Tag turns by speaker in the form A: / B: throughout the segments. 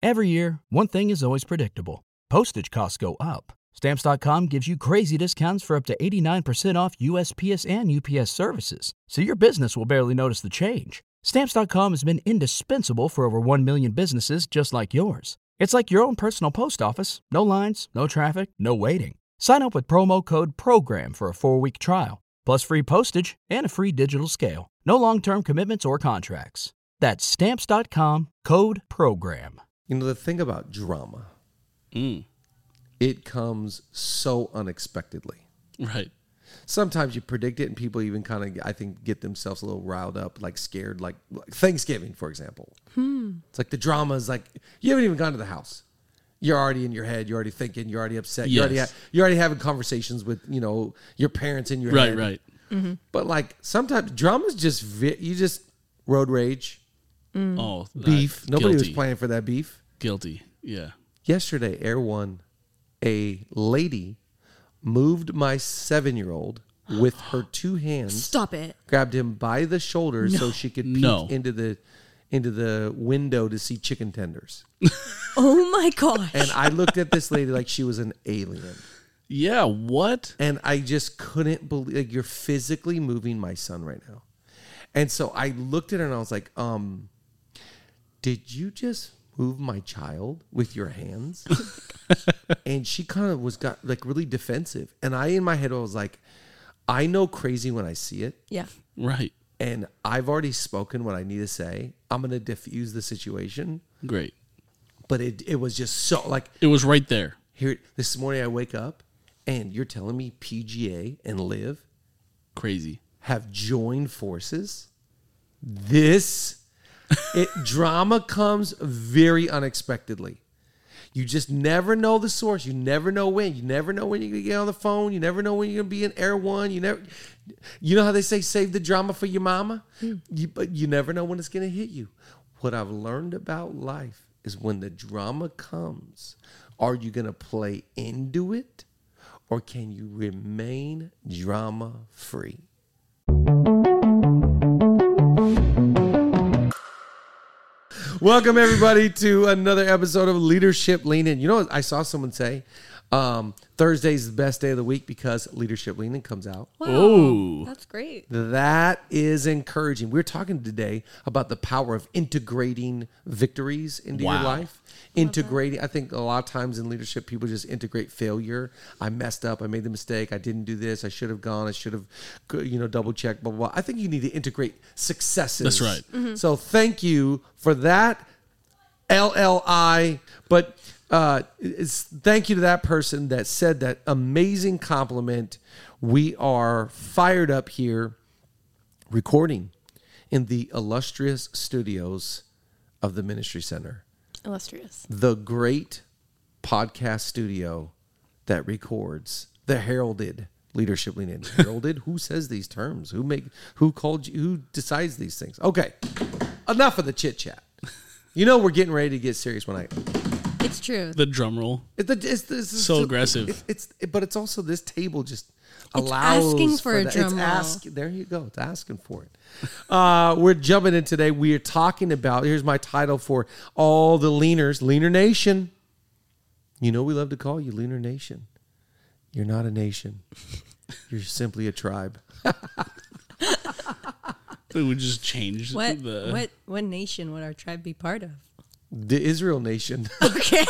A: Every year, one thing is always predictable. Postage costs go up. Stamps.com gives you crazy discounts for up to 89% off USPS and UPS services, so your business will barely notice the change. Stamps.com has been indispensable for over 1 million businesses just like yours. It's like your own personal post office. No lines, no traffic, no waiting. Sign up with promo code PROGRAM for a 4-week trial, plus free postage and a free digital scale. No long-term commitments or contracts. That's Stamps.com, code PROGRAM.
B: You know, the thing about drama, it comes so unexpectedly.
C: Right.
B: Sometimes you predict it and people even kind of, I think, get themselves a little riled up, like scared, like Thanksgiving, for example. It's like the drama is like, you haven't even gone to the house. You're already in your head. You're already thinking. You're already upset.
C: Yes.
B: You're already having conversations with, your parents in your head.
C: Right.
D: Mm-hmm.
B: But like sometimes drama's just, you just road rage,
C: Oh,
B: beef. Nobody was
C: guilty.
B: planning for that beef.
C: Guilty. Yeah.
B: Yesterday, Air One, a lady moved my 7-year-old with her 2 hands.
D: Stop it.
B: Grabbed him by the shoulder so she could peek
C: No.
B: into the window to see chicken tenders.
D: Oh my gosh.
B: And I looked at this lady like she was an alien.
C: Yeah. What?
B: And I just couldn't believe, like, you're physically moving my son right now. And so I looked at her and I was like, did you just move my child with your hands? And she kind of got like really defensive. And in my head, I was like, I know crazy when I see it.
D: Yeah.
C: Right.
B: And I've already spoken what I need to say. I'm going to diffuse the situation.
C: Great.
B: But it was just so like,
C: It was right there.
B: here, this morning I wake up and you're telling me PGA and Liv
C: Crazy.
B: have joined forces. Drama comes very unexpectedly. You just never know the source. You never know when. You never know when you're going to get on the phone. You never know when you're going to be in Air One. You know how they say save the drama for your mama? But you never know when it's going to hit you. What I've learned about life is when the drama comes, are you going to play into it or can you remain drama free? Welcome, everybody, to another episode of Leadership Lean In. You know what I saw someone say? Thursday's the best day of the week because Leadership Lean In comes out.
D: Wow.
C: Oh.
D: That's great.
B: That is encouraging. We're talking today about the power of integrating victories into your
C: Wow.
B: life. Integrating. I think a lot of times in leadership, people just integrate failure. I messed up. I made the mistake. I didn't do this. I should have gone. I should have, double checked. Blah, blah, blah. I think you need to integrate successes.
C: That's right.
D: Mm-hmm.
B: So thank you for that, LLI. But thank you to that person that said that amazing compliment. We are fired up here recording in the illustrious studios of the Ministry Center.
D: Illustrious.
B: The great podcast studio that records the heralded Leadership Lean In. Heralded? Who says these terms? Who decides these things? Okay. Enough of the chit chat. We're getting ready to get serious when
D: It's true.
C: The drum roll.
B: it's
C: So aggressive.
B: But it's also this table just allows
D: asking for a
B: that.
D: drum roll.
B: There you go. It's asking for it. We're jumping in today. We are talking about, here's my title for all the leaners, Leaner Nation. We love to call you Leaner Nation. You're not a nation. You're simply a tribe.
C: It would just change
D: What nation would our tribe be part of?
B: The Israel Nation.
D: Okay.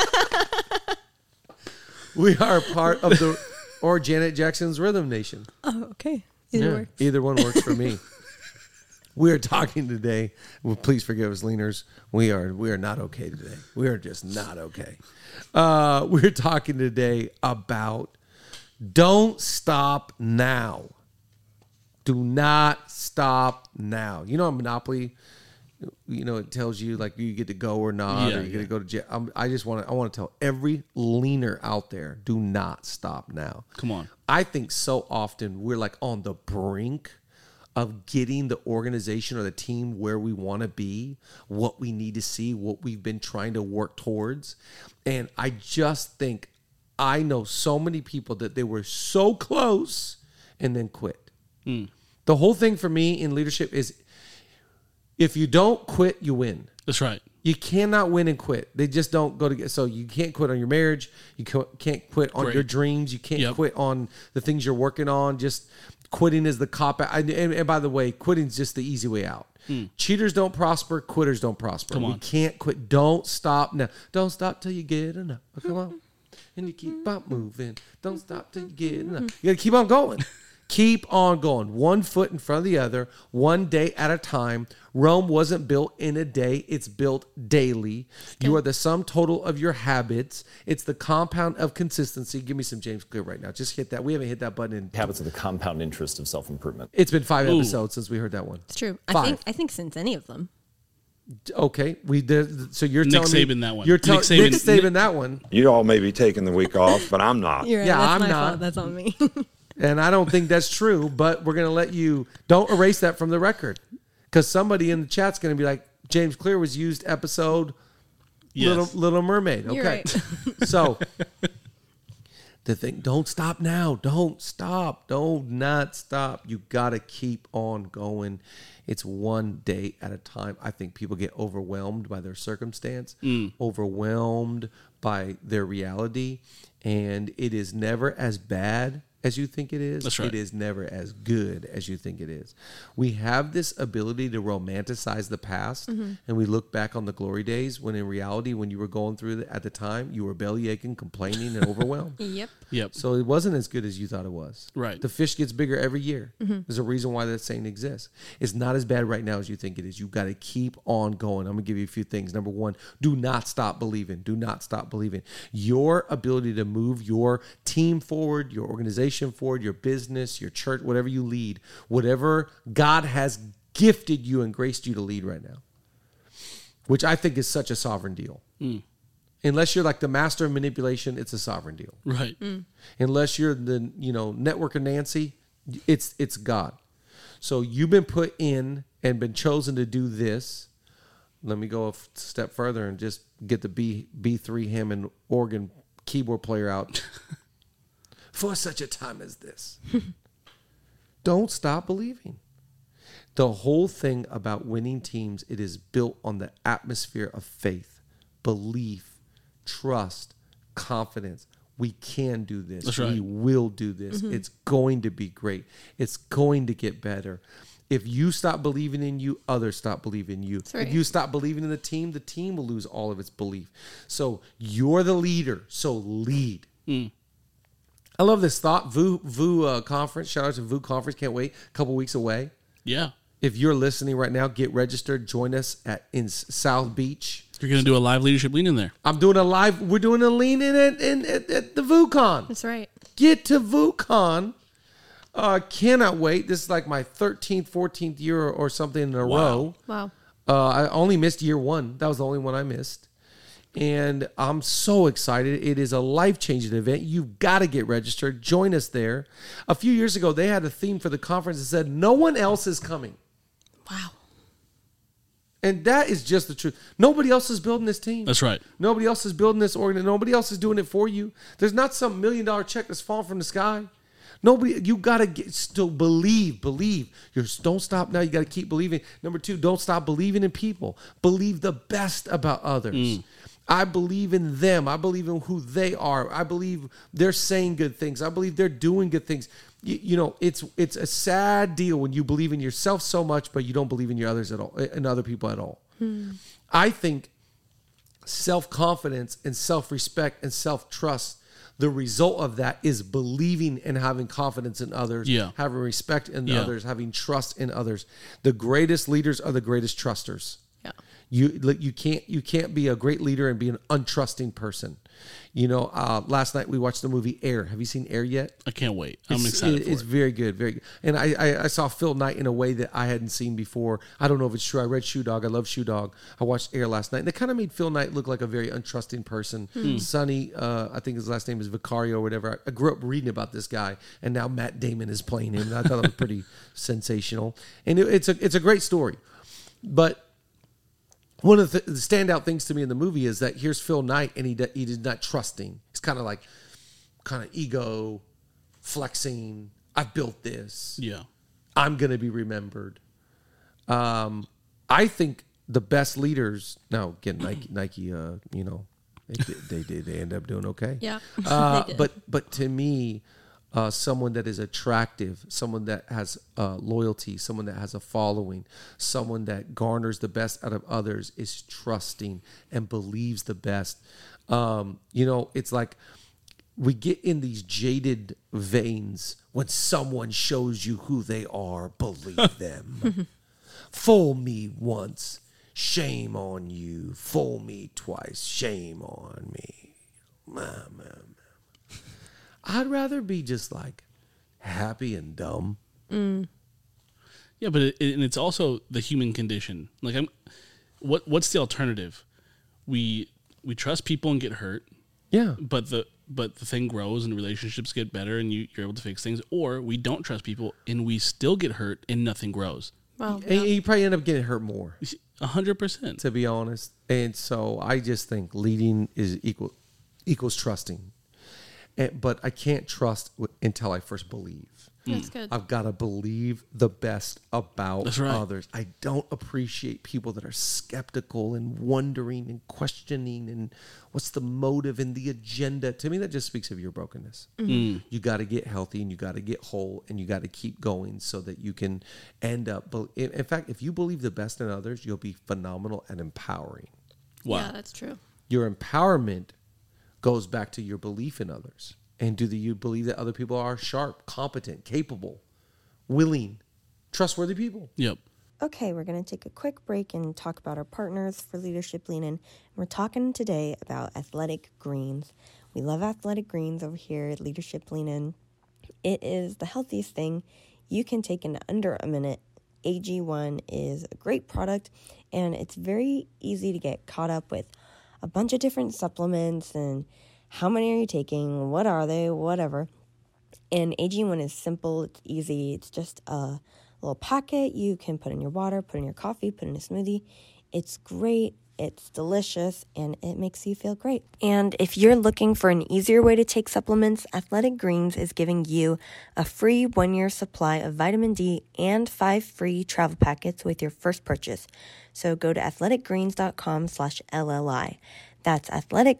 B: We are part of or Janet Jackson's Rhythm Nation.
D: Oh, okay. Either works.
B: Either one works for me. We are talking today. Well, please forgive us, leaners. We are not okay today. We are just not okay. We're talking today about don't stop now. Do not stop now. On Monopoly, it tells you like you get to go or not, or you get to go to jail. I want to tell every leaner out there, do not stop now.
C: Come on.
B: I think so often we're like on the brink of getting the organization or the team where we want to be, what we need to see, what we've been trying to work towards. And I just think I know so many people that they were so close and then quit. The whole thing for me in leadership is If you don't quit, you win.
C: That's right.
B: You cannot win and quit. They just don't go together. So you can't quit on your marriage. You can't quit on your dreams. You can't quit on the things you're working on. Just quitting is the cop out. And by the way, quitting is just the easy way out. Cheaters don't prosper. Quitters don't prosper.
C: Come on.
B: We can't quit. Don't stop now. Don't stop till you get enough. Oh, come on. And you keep on moving. Don't stop till you get enough. You got to keep on going. Keep on going. One foot in front of the other, one day at a time. Rome wasn't built in a day. It's built daily. You are the sum total of your habits. It's the compound of consistency. Give me some James Clear right now. Just hit that. We haven't hit that button in...
E: Habits of the compound interest of self-improvement.
B: It's been 5 episodes since we heard that one.
D: It's true.
B: 5.
D: I think since any of them.
B: Okay. We did. So you're
C: Nick
B: telling me...
C: Saban that one.
B: You're telling
C: Nick
B: Nick Saban that one.
F: You all may be taking the week off, but I'm not.
D: You're right.
B: Yeah,
D: That's
B: I'm
D: my
B: not.
D: fault. That's on me.
B: And I don't think that's true, but we're going to let you... Don't erase that from the record. Because somebody in the chat's going to be like, James Clear was used episode Little Mermaid. Okay.
D: You're right.
B: So the thing, don't stop now. Don't stop. Don't not stop. You got to keep on going. It's one day at a time. I think people get overwhelmed by their circumstance, overwhelmed by their reality, and it is never as bad as you think it is.
C: That's right.
B: It is never as good as you think it is. We have this ability to romanticize the past, and we look back on the glory days when in reality, when you were going through it at the time, you were belly aching, complaining, and overwhelmed.
D: Yep.
B: So it wasn't as good as you thought it was.
C: Right.
B: The fish gets bigger every year. There's a reason why that saying exists. It's not as bad right now as you think it is. You've got to keep on going. I'm going to give you a few things. Number one, do not stop believing. Do not stop believing. Your ability to move your team forward, your organization forward, your business, your church, whatever you lead, whatever God has gifted you and graced you to lead right now, which I think is such a sovereign deal. Unless you're like the master of manipulation, it's a sovereign deal.
C: Right.
B: Unless you're the networker Nancy, it's God. So you've been put in and been chosen to do this. Let me go a step further and just get the B3 Hammond organ keyboard player out. For such a time as this. Don't stop believing. The whole thing about winning teams, it is built on the atmosphere of faith, belief, trust, confidence. We can do this.
C: That's right.
B: We will do this. It's going to be great. It's going to get better. If you stop believing in you, others stop believing in you.
D: right.
B: If you stop believing in the team will lose all of its belief. So you're the leader. So lead. I love this thought. VU conference. Shout out to VU conference. Can't wait. A couple weeks away.
C: Yeah.
B: If you're listening right now, get registered. Join us in South Beach.
C: You're going to do a live leadership lean in there.
B: We're doing a lean in at the VUCon.
D: That's right.
B: Get to VUCon. Cannot wait. This is like my 13th, 14th year or something in a row.
D: Wow.
B: I only missed year one. That was the only one I missed. And I'm so excited. It is a life-changing event. You've got to get registered. Join us there. A few years ago, they had a theme for the conference that said, no one else is coming.
D: Wow.
B: And that is just the truth. Nobody else is building this team.
C: That's right.
B: Nobody else is building this organ. Nobody else is doing it for you. There's not some $1 million check that's falling from the sky. Nobody, you got to still believe. Don't stop now. You got to keep believing. Number two, don't stop believing in people. Believe the best about others. I believe in them. I believe in who they are. I believe they're saying good things. I believe they're doing good things. It's a sad deal when you believe in yourself so much, but you don't believe in your others at all, in other people at all. I think self-confidence and self-respect and self-trust, the result of that is believing and having confidence in others, having respect in others, having trust in others. The greatest leaders are the greatest trusters.
D: Yeah.
B: You can't be a great leader and be an untrusting person. Last night we watched the movie Air. Have you seen Air yet?
C: I can't wait. I'm excited for
B: It's
C: it.
B: very good, very good. And I saw Phil Knight in a way that I hadn't seen before. I don't know if it's true. I read Shoe Dog. I love Shoe Dog. I watched Air last night, and it kind of made Phil Knight look like a very untrusting person. Sonny, I think his last name is Vicario or whatever. I grew up reading about this guy, and now Matt Damon is playing him. And I thought it was pretty sensational. And it's a great story. But one of the standout things to me in the movie is that here's Phil Knight, and he is not trusting. He's kind of ego, flexing. I've built this.
C: Yeah.
B: I'm going to be remembered. I think the best leaders now again, Nike, you know, they end up doing okay.
D: Yeah. They did.
B: But to me, someone that is attractive, someone that has loyalty, someone that has a following, someone that garners the best out of others is trusting and believes the best. You know, it's like we get in these jaded veins when someone shows you who they are, believe them. Fool me once, shame on you. Fool me twice, shame on me. I'd rather be just like happy and dumb.
C: Yeah, but it's also the human condition. Like, what's the alternative? We trust people and get hurt.
B: Yeah.
C: But the thing grows and relationships get better and you're able to fix things. Or we don't trust people and we still get hurt and nothing grows.
D: Well,
B: And you probably end up getting hurt more,
C: 100%.
B: to be honest. And so I just think leading is equals trusting. But I can't trust until I first believe.
D: that's good.
B: I've got to believe the best about
C: That's right.
B: others. I don't appreciate people that are skeptical and wondering and questioning and what's the motive and the agenda. To me, that just speaks of your brokenness. You got to get healthy and you got to get whole and you got to keep going so that you can end up. In fact, if you believe the best in others, you'll be phenomenal and empowering.
C: Wow.
D: Yeah, that's true.
B: Your empowerment goes back to your belief in others. And do you believe that other people are sharp, competent, capable, willing, trustworthy people?
C: Yep.
G: Okay, we're going to take a quick break and talk about our partners for Leadership Lean In. And we're talking today about Athletic Greens. We love Athletic Greens over here at Leadership Lean In. It is the healthiest thing you can take in under a minute. AG1 is a great product, and it's very easy to get caught up with a bunch of different supplements and how many are you taking, what are they, whatever. And AG1 is simple, it's easy, it's just a little packet you can put in your water, put in your coffee, put in a smoothie. It's great, it's delicious, and it makes you feel great. And if you're looking for an easier way to take supplements, Athletic Greens is giving you a free 1-year supply of vitamin D and 5 free travel packets with your first purchase. So go to athleticgreens.com/LLI. That's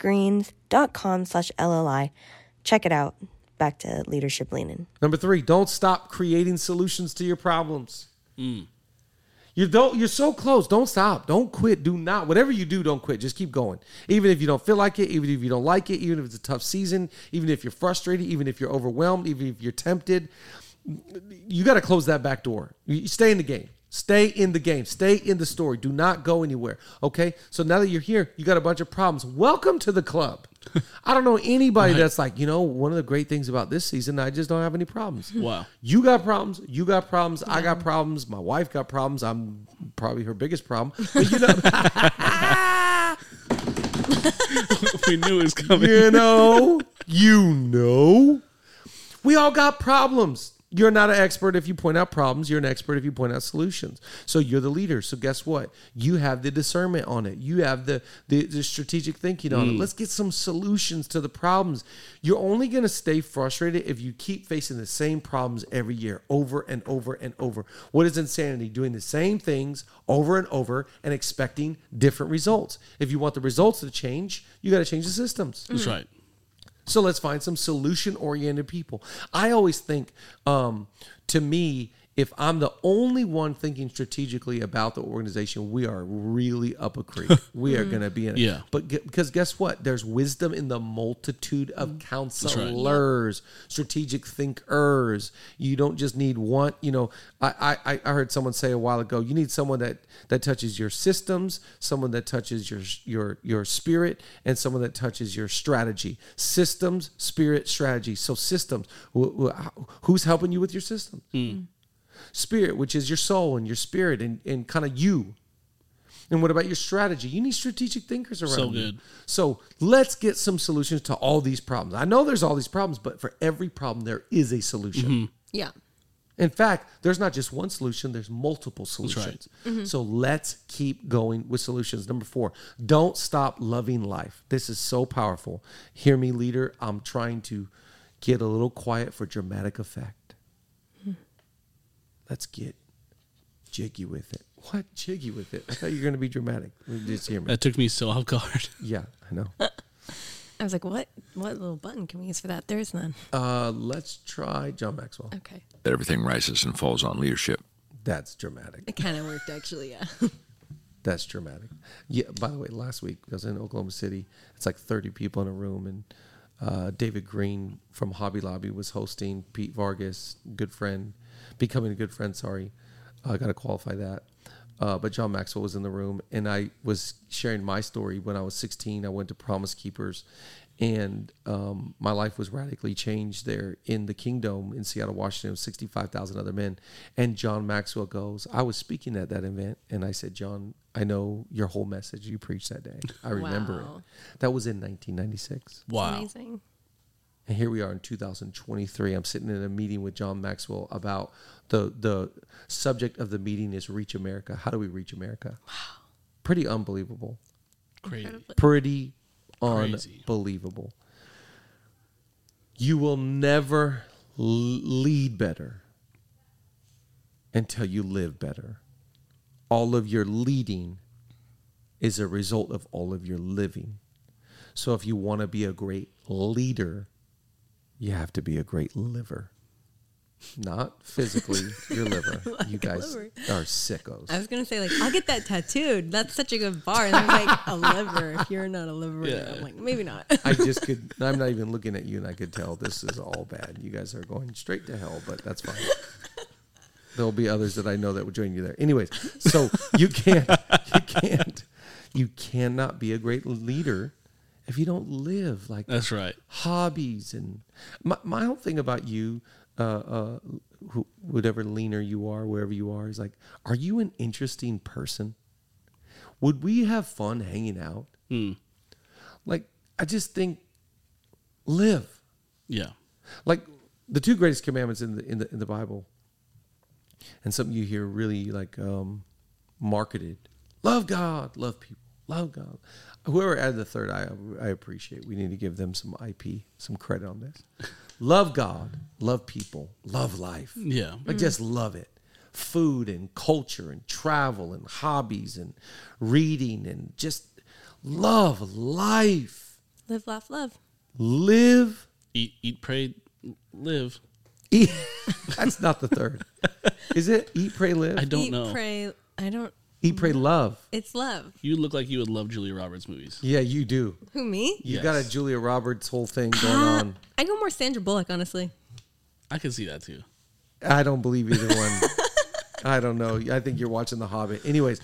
G: athleticgreens.com/LLI. Check it out. Back to Leadership Lean In.
B: Number 3, don't stop creating solutions to your problems. You're so close. Don't stop. Don't quit. Do not. Whatever you do, don't quit. Just keep going. Even if you don't feel like it, even if you don't like it, even if it's a tough season, even if you're frustrated, even if you're overwhelmed, even if you're tempted, you got to close that back door. You stay in the game. Stay in the game. Stay in the story. Do not go anywhere. Okay? So now that you're here, you got a bunch of problems. Welcome to the club. I don't know anybody that's like, you know, one of the great things about this season, I just don't have any problems.
C: Wow.
B: You got problems. You got problems. I got problems. My wife got problems. I'm probably her biggest problem. But you know,
C: We knew it was coming.
B: you know, we all got problems. You're not an expert if you point out problems. You're an expert if you point out solutions. So you're the leader. So guess what? You have the discernment on it. You have the strategic thinking on it. Let's get some solutions to the problems. You're only going to stay frustrated if you keep facing the same problems every year, over and over and over. What is insanity? Doing the same things over and over and expecting different results. If you want the results to change, you got to change the systems.
C: That's right.
B: So let's find some solution-oriented people. I always think, to me, if I'm the only one thinking strategically about the organization, we are really up a creek. We are going to be in it.
C: Yeah.
B: But because guess what? There's wisdom in the multitude of counselors, strategic thinkers. You don't just need one. You know, I heard someone say a while ago, you need someone that touches your systems, someone that touches your spirit, and someone that touches your strategy. Systems, spirit, strategy. So systems. Who's helping you with your systems? Spirit, which is your soul and your spirit and kind of you. And what about your strategy? You need strategic thinkers around
C: So
B: you.
C: good.
B: So let's get some solutions to all these problems. I know there's all these problems, but for every problem, there is a solution.
D: Yeah.
B: In fact, there's not just one solution, there's multiple solutions. So let's keep going with solutions. Number 4, don't stop loving life. This is so powerful. Hear me, leader. I'm trying to get a little quiet for dramatic effect. Let's get jiggy with it. What? Jiggy with it. I thought you were going to be dramatic. Just hear me.
C: That took me so off guard.
B: Yeah, I know.
D: I was like, what little button can we use for that? There's none.
B: Let's try John Maxwell.
D: Okay.
H: That everything rises and falls on leadership.
B: That's dramatic.
D: It kind of worked, actually, yeah.
B: That's dramatic. Yeah, by the way, last week I was in Oklahoma City. It's like 30 people in a room, and David Green from Hobby Lobby was hosting. Pete Vargas, becoming a good friend, sorry. I got to qualify that. But John Maxwell was in the room, and I was sharing my story. When I was 16, I went to Promise Keepers, and my life was radically changed there in the Kingdom in Seattle, Washington, with 65,000 other men. And John Maxwell goes, I was speaking at that event, and I said, John, I know your whole message you preached that day. I remember
D: Wow.
B: it. That was in 1996.
C: Wow.
D: Amazing.
B: And here we are in 2023. I'm sitting in a meeting with John Maxwell about the subject of the meeting is Reach America. How do we reach America? Wow. Pretty unbelievable.
C: Crazy.
B: Pretty
C: Crazy.
B: unbelievable. You will never lead better until you live better. All of your leading is a result of all of your living. So if you want to be a great leader, you have to be a great liver. Not physically, your liver. You guys
D: liver.
B: are sickos.
D: I was going to say, like, I'll get that tattooed. That's such a good bar. And I was like, a liver. If you're not a liver,
C: Yeah.
D: I'm like, maybe not.
B: I'm not even looking at you, and I could tell this is all bad. You guys are going straight to hell, but that's fine. There'll be others that I know that will join you there. Anyways, so you cannot be a great leader if you don't live like
C: That's right.
B: hobbies. And my whole thing about you, whatever leaner you are, wherever you are, is like, are you an interesting person? Would we have fun hanging out? Like, I just think live.
C: Yeah.
B: Like the two greatest commandments in the Bible, and something you hear really like marketed: love God, love people, love God. Whoever added the third, I appreciate. We need to give them some IP, some credit on this. Love God, love people, love life.
C: Yeah.
B: Like just love it. Food and culture and travel and hobbies and reading and just love life.
D: Live, laugh, love.
B: Live.
C: Eat, pray, live.
B: Eat. That's not the third. Is it eat, pray, live?
C: I don't
D: Eat,
C: know.
D: pray. I don't.
B: Eat, pray, love.
D: It's love.
C: You look like you would love Julia Roberts movies.
B: Yeah, you do.
D: Who, me?
B: You
C: Yes.
B: got a Julia Roberts whole thing going on.
D: I go more Sandra Bullock, honestly.
C: I can see that too.
B: I don't believe either one. I don't know. I think you're watching The Hobbit. Anyways,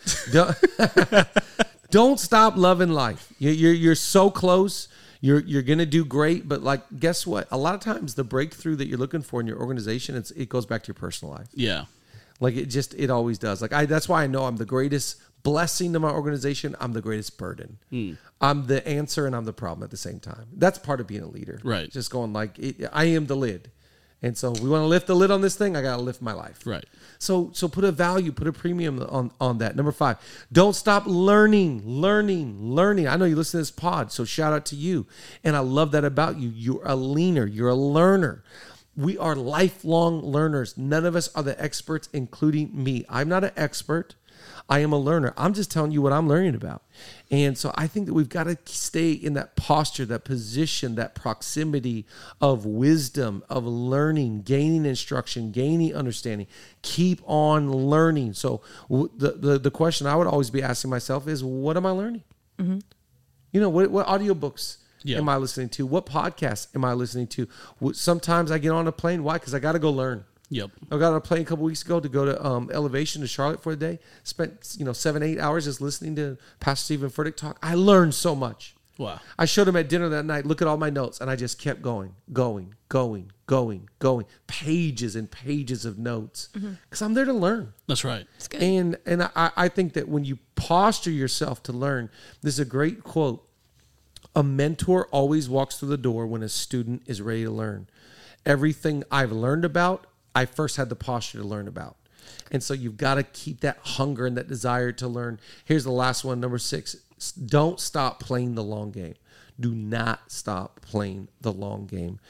B: don't stop loving life. You're so close. You're gonna do great, but like, guess what? A lot of times, the breakthrough that you're looking for in your organization, it goes back to your personal life.
C: Yeah.
B: Like it always does. Like that's why I know I'm the greatest blessing to my organization. I'm the greatest burden. I'm the answer and I'm the problem at the same time. That's part of being a leader.
C: Right.
B: Just going like, I am the lid. And so we want to lift the lid on this thing. I got to lift my life.
C: Right.
B: So put a value, put a premium on that. Number 5, don't stop learning. I know you listen to this pod, so shout out to you. And I love that about you. You're a leaner. You're a learner. We are lifelong learners. None of us are the experts, including me. I'm not an expert. I am a learner. I'm just telling you what I'm learning about. And so I think that we've got to stay in that posture, that position, that proximity of wisdom, of learning, gaining instruction, gaining understanding. Keep on learning. So the question I would always be asking myself is, what am I learning? Mm-hmm. You know, what audiobooks am I listening to? What podcasts am I listening to? Sometimes I get on a plane. Why? Because I got to go learn.
C: Yep.
B: I got on a plane a couple weeks ago to go to Elevation to Charlotte for a day. Spent 7-8 hours just listening to Pastor Stephen Furtick talk. I learned so much.
C: Wow.
B: I showed him at dinner that night. Look at all my notes, and I just kept going. Pages and pages of notes because I'm there to learn.
C: That's right.
D: It's good.
B: And I think that when you posture yourself to learn, this is a great quote. A mentor always walks through the door when a student is ready to learn. Everything I've learned about, I first had the posture to learn about. And so you've got to keep that hunger and that desire to learn. Here's the last one, number 6. Don't stop playing the long game. Do not stop playing the long game.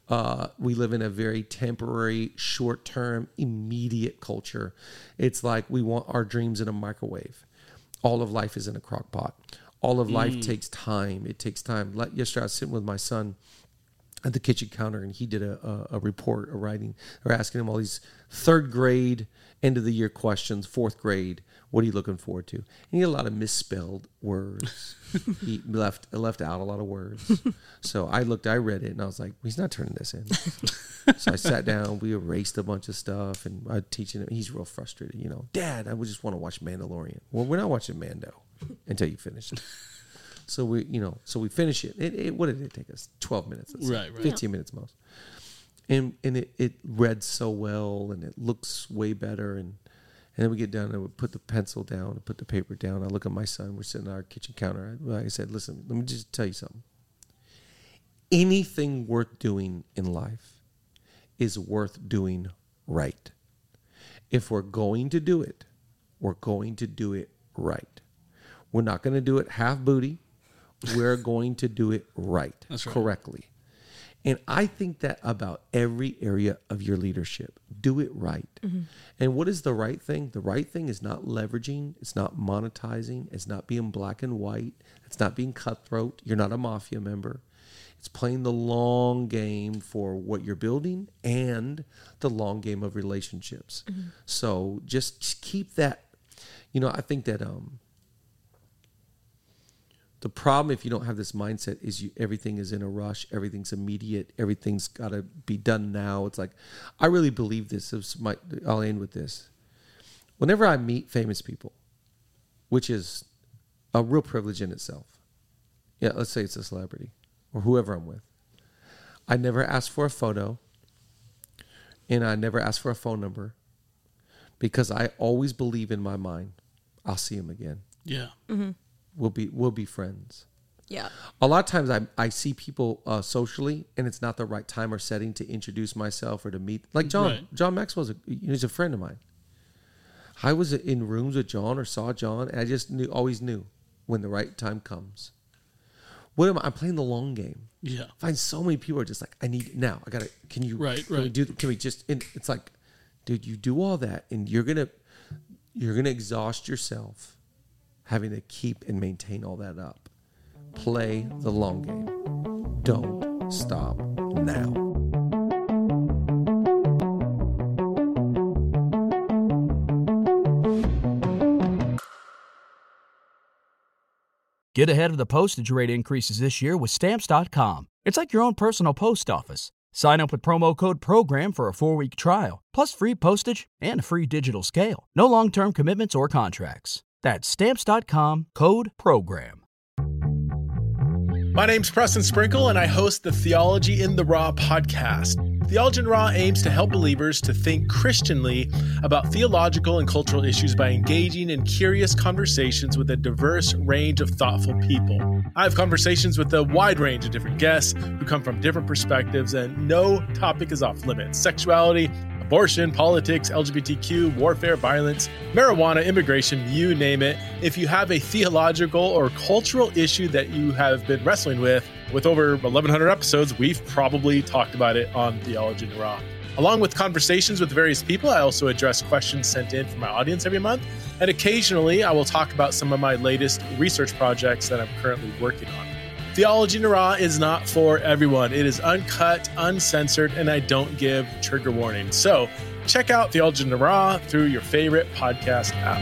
B: We live in a very temporary, short-term, immediate culture. It's like we want our dreams in a microwave. All of life is in a crock pot. All of life takes time. It takes time. Yesterday I was sitting with my son at the kitchen counter, and he did a report, a writing. They're asking him all these third grade, end of the year questions, fourth grade. What are you looking forward to? And he had a lot of misspelled words. He left out a lot of words. So I read it, and I was like, he's not turning this in. So I sat down, we erased a bunch of stuff, and I'm teaching him. He's real frustrated, Dad, I would just want to watch Mandalorian. Well, we're not watching Mando until you finish it. So we finish it. What did it take us? 12 minutes.
C: Right.
B: 15 minutes most. And it read so well, and it looks way better. And then we get done, and we put the pencil down and put the paper down. I look at my son. We're sitting at our kitchen counter. I said, listen, let me just tell you something. Anything worth doing in life is worth doing right. If we're going to do it, we're going to do it right. We're not going to do it half booty. We're going to do it right.
C: That's right.
B: Correctly. And I think that about every area of your leadership. Do it right. Mm-hmm. And what is the right thing? The right thing is not leveraging. It's not monetizing. It's not being black and white. It's not being cutthroat. You're not a mafia member. It's playing the long game for what you're building and the long game of relationships. Mm-hmm. So just keep that. I think that the problem, if you don't have this mindset, is everything is in a rush. Everything's immediate. Everything's got to be done now. It's like, I really believe this. I'll end with this. Whenever I meet famous people, which is a real privilege in itself. Yeah, let's say it's a celebrity or whoever I'm with. I never ask for a photo, and I never ask for a phone number, because I always believe in my mind, I'll see him again.
C: Yeah.
D: Mm-hmm.
B: We'll be friends.
D: Yeah.
B: A lot of times I see people socially, and it's not the right time or setting to introduce myself or to meet. Like John. Right. John Maxwell's he's a friend of mine. I was in rooms with John or saw John, and I just always knew when the right time comes. I'm playing the long game.
C: Yeah.
B: I find so many people are just like, I need it now. I gotta. Can you?
C: Right.
B: Can we just? And it's like, dude, you do all that, and you're gonna exhaust yourself having to keep and maintain all that up. Play the long game. Don't stop now.
A: Get ahead of the postage rate increases this year with Stamps.com. It's like your own personal post office. Sign up with promo code PROGRAM for a 4-week trial, plus free postage and a free digital scale. No long-term commitments or contracts. That's Stamps.com, code PROGRAM.
I: My name's Preston Sprinkle, and I host the Theology in the Raw podcast. Theology in the Raw aims to help believers to think Christianly about theological and cultural issues by engaging in curious conversations with a diverse range of thoughtful people. I have conversations with a wide range of different guests who come from different perspectives, and no topic is off limits. Sexuality, abortion, politics, LGBTQ, warfare, violence, marijuana, immigration, you name it. If you have a theological or cultural issue that you have been wrestling with over 1,100 episodes, we've probably talked about it on Theology in the Raw. Along with conversations with various people, I also address questions sent in from my audience every month. And occasionally, I will talk about some of my latest research projects that I'm currently working on. Theology in the Raw is not for everyone. It is uncut, uncensored, and I don't give trigger warnings. So check out Theology in the Raw through your favorite podcast app.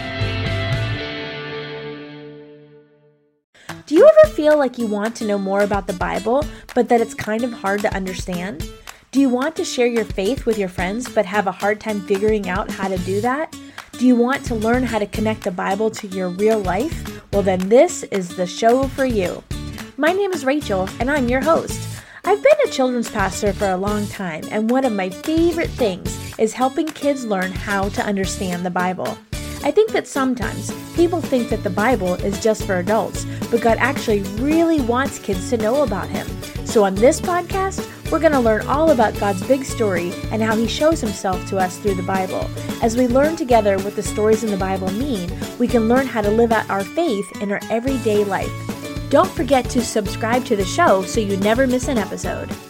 J: Do you ever feel like you want to know more about the Bible, but that it's kind of hard to understand? Do you want to share your faith with your friends, but have a hard time figuring out how to do that? Do you want to learn how to connect the Bible to your real life? Well, then this is the show for you. My name is Rachel, and I'm your host. I've been a children's pastor for a long time, and one of my favorite things is helping kids learn how to understand the Bible. I think that sometimes people think that the Bible is just for adults, but God actually really wants kids to know about Him. So on this podcast, we're going to learn all about God's big story and how He shows Himself to us through the Bible. As we learn together what the stories in the Bible mean, we can learn how to live out our faith in our everyday life. Don't forget to subscribe to the show so you never miss an episode.